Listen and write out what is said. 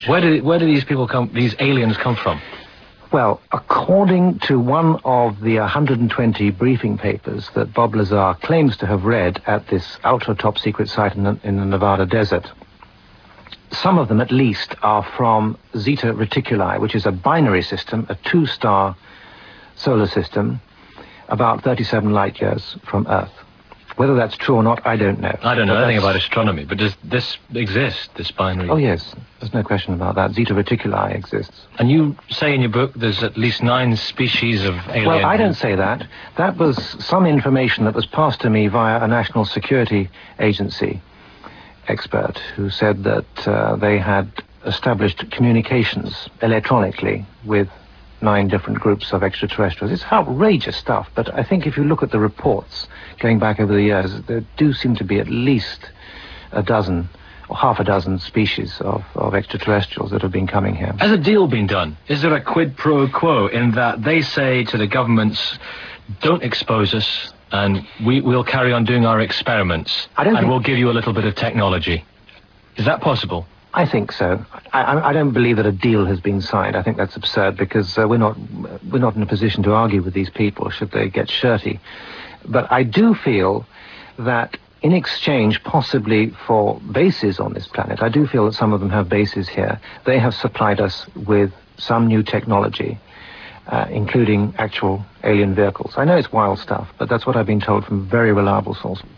Where do these people come, these aliens come from? Well, according to one of the 120 briefing papers that Bob Lazar claims to have read at this ultra-top secret site in the Nevada desert, some of them at least are from Zeta Reticuli, which is a binary system, a two-star solar system, about 37 light years from Earth. Whether that's true or not, I don't know. I don't know anything about astronomy, but does this exist, this binary? Oh, yes. There's no question about that. Zeta Reticuli exists. And you say in your book there's at least 9 species of alien... Well, I don't say that. That was some information that was passed to me via a national security agency expert who said that they had established communications electronically with 9 different groups of extraterrestrials. It's outrageous stuff, but I think if you look at the reports going back over the years, there do seem to be at least a dozen or half a dozen species of extraterrestrials that have been coming here. Has a deal been done? Is there a quid pro quo in that they say to the governments, don't expose us and we'll carry on doing our experiments and we'll give you a little bit of technology? Is that possible? I think so. I don't believe that a deal has been signed. I think that's absurd because we're not in a position to argue with these people should they get shirty. But I do feel that in exchange possibly for bases on this planet, I do feel that some of them have bases here, they have supplied us with some new technology, including actual alien vehicles. I know it's wild stuff, but that's what I've been told from very reliable sources.